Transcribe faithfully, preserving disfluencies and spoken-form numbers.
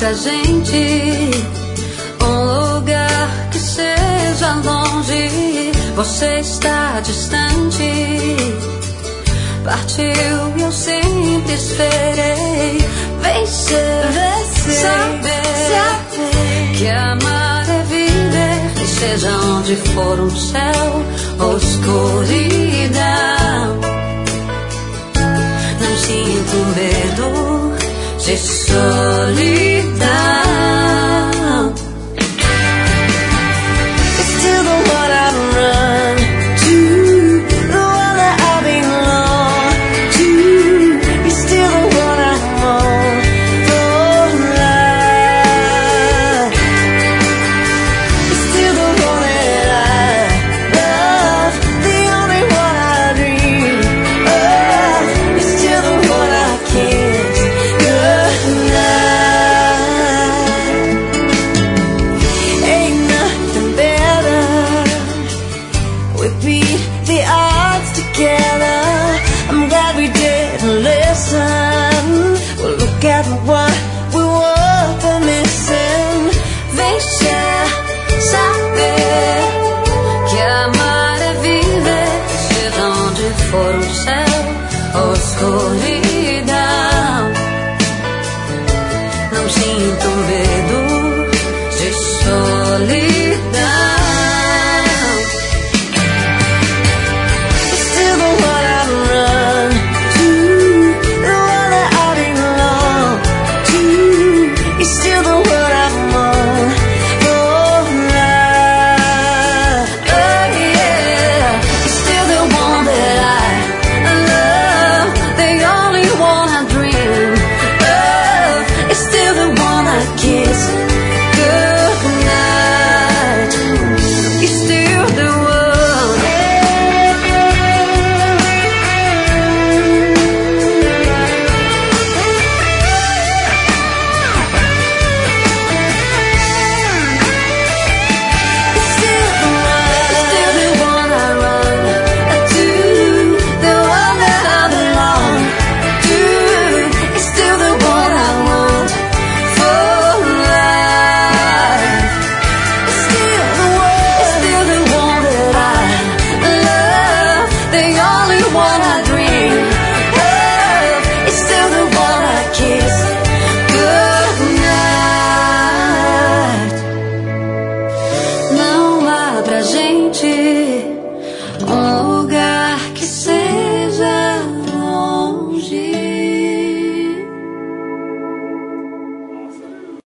pra gente, um lugar que seja longe. Você está distante, partiu e eu sempre esperei. Vem ser, vem ser saber, saber que amar é viver, e seja onde for um céu ou escuridão. Não sinto medo de solidão. It's still the one I run to, the one that I belong to. You're still the one I'm on for life. You're still the one that I love, the only one I dream of. You're still the one I can't deny. Ain't nothing better. We beat the odds together. I'm glad we didn't listen. Well, look at what we were for missing. Deixa saber que amar é viver, seja onde for um céu ou escuridão.